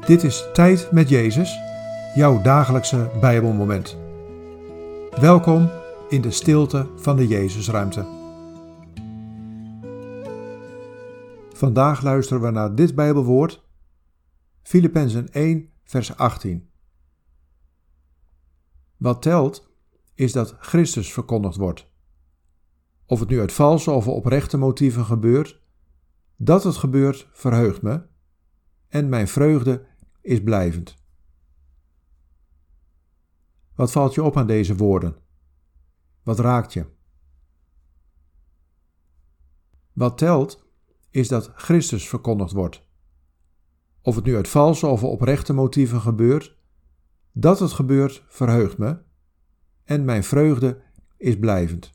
Dit is Tijd met Jezus, jouw dagelijkse Bijbelmoment. Welkom in de stilte van de Jezusruimte. Vandaag luisteren we naar dit Bijbelwoord, Filippenzen 1, vers 18. Wat telt, is dat Christus verkondigd wordt. Of het nu uit valse of oprechte motieven gebeurt, dat het gebeurt verheugt me en mijn vreugde is blijvend. Wat valt je op aan deze woorden? Wat raakt je? Wat telt, is dat Christus verkondigd wordt. Of het nu uit valse of oprechte motieven gebeurt, dat het gebeurt verheugt me en mijn vreugde is blijvend.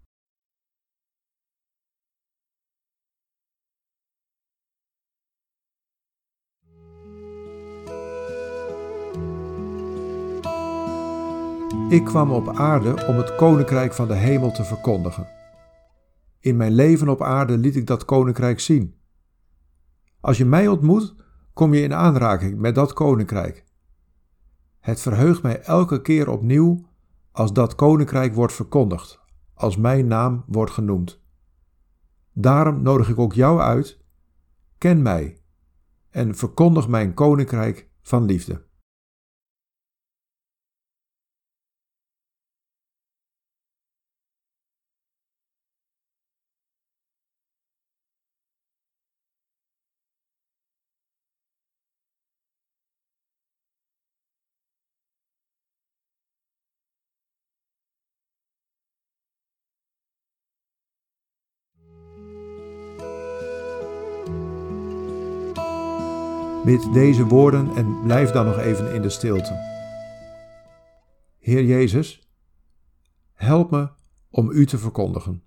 Ik kwam op aarde om het koninkrijk van de hemel te verkondigen. In mijn leven op aarde liet ik dat koninkrijk zien. Als je mij ontmoet, kom je in aanraking met dat koninkrijk. Het verheugt mij elke keer opnieuw als dat koninkrijk wordt verkondigd, als mijn naam wordt genoemd. Daarom nodig ik ook jou uit, ken mij en verkondig mijn koninkrijk van liefde. Bid deze woorden en blijf dan nog even in de stilte. Heer Jezus, help me om U te verkondigen.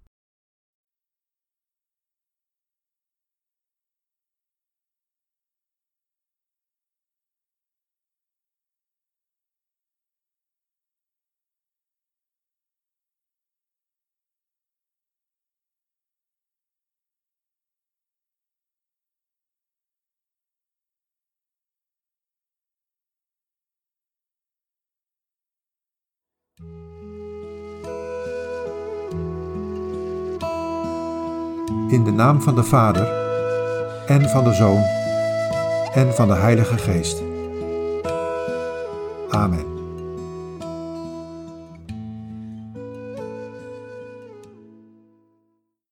In de naam van de Vader, en van de Zoon, en van de Heilige Geest. Amen.